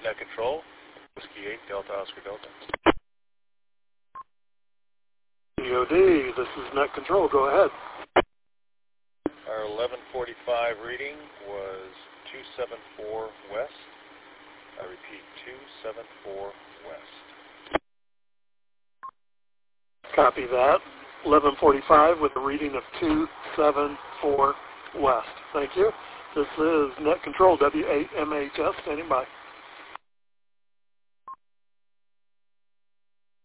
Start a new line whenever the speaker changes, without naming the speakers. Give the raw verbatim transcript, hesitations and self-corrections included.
Net Control, Whiskey eight, Delta Oscar Delta.
D O D, this is Net Control. Go ahead.
Our eleven forty-five reading was two seven four west. I repeat, two seven four west.
Copy that. eleven forty-five with a reading of two seven four west. Thank you. This is Net Control, W A M H S, standing by.